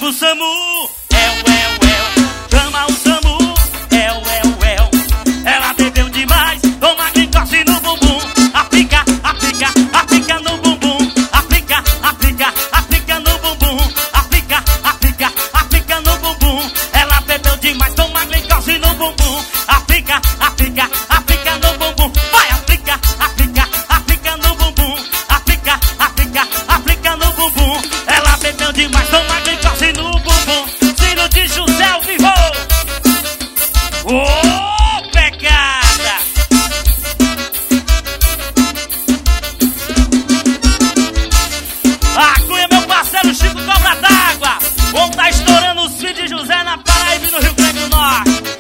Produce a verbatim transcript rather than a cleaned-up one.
o SAMU. El, el, el, chama o SAMU. El, el, el, ela bebeu demais, toma glicose no bumbum. Aplica, aplica, aplica no bumbum. Aplica, aplica, aplica no bumbum. Aplica, aplica, aplica no bumbum. Ela bebeu demais, toma glicose no bumbum. Aplica, aplica, aplica no bumbum. Vai, aplica, aplica, aplica no bumbum. Aplica, aplica, aplica no bumbum. Ela bebeu demais, toma glicose no bumbum. Filho de José ao vivo. Ô, pegada! A Cunha, meu parceiro Chico Cobra d'Água. Vamos tá estourando os filhos de José na Paraíba e no Rio Grande do Norte.